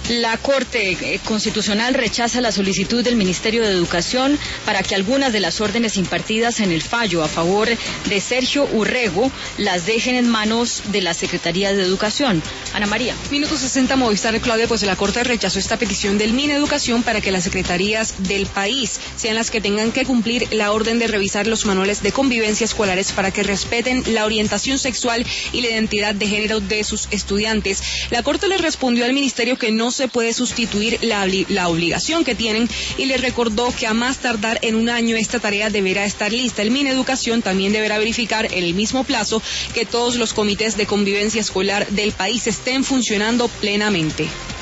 La Corte Constitucional rechaza la solicitud del Ministerio de Educación para que algunas de las órdenes impartidas en el fallo a favor de Sergio Urrego las dejen en manos de la Secretaría de Educación. Ana María. Minuto 60, Movistar, Claudia, pues la Corte rechazó esta petición del Mineducación para que las secretarías del país sean las que tengan que cumplir la orden de revisar los manuales de convivencia escolares para que respeten la orientación sexual y la identidad de género de sus estudiantes. La Corte le respondió al Ministerio que no se puede sustituir la obligación que tienen y le recordó que a más tardar en un año esta tarea deberá estar lista. El Mineducación también deberá verificar en el mismo plazo que todos los comités de convivencia escolar del país estén funcionando plenamente.